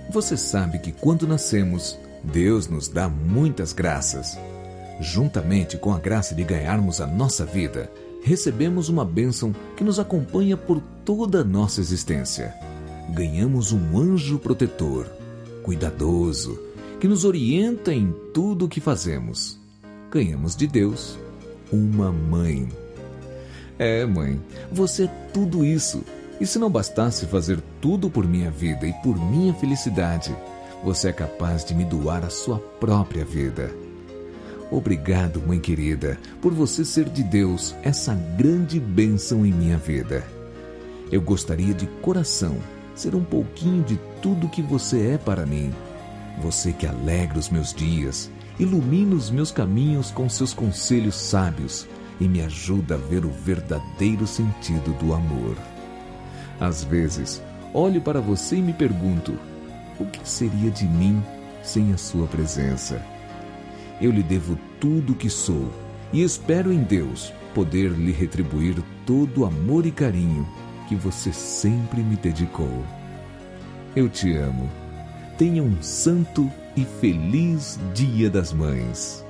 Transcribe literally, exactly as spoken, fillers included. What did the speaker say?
Você sabe que quando nascemos, Deus nos dá muitas graças. Juntamente com a graça de ganharmos a nossa vida, recebemos uma bênção que nos acompanha por toda a nossa existência. Ganhamos um anjo protetor, cuidadoso, que nos orienta em tudo o que fazemos. Ganhamos de Deus uma mãe. É, mãe, você é tudo isso. E se não bastasse fazer tudo por minha vida e por minha felicidade, você é capaz de me doar a sua própria vida. Obrigado, mãe querida, por você ser de Deus essa grande bênção em minha vida. Eu gostaria de coração ser um pouquinho de tudo que você é para mim. Você que alegra os meus dias, ilumina os meus caminhos com seus conselhos sábios e me ajuda a ver o verdadeiro sentido do amor. Às vezes, olho para você e me pergunto, o que seria de mim sem a sua presença? Eu lhe devo tudo o que sou e espero em Deus poder lhe retribuir todo o amor e carinho que você sempre me dedicou. Eu te amo. Tenha um santo e feliz Dia das Mães.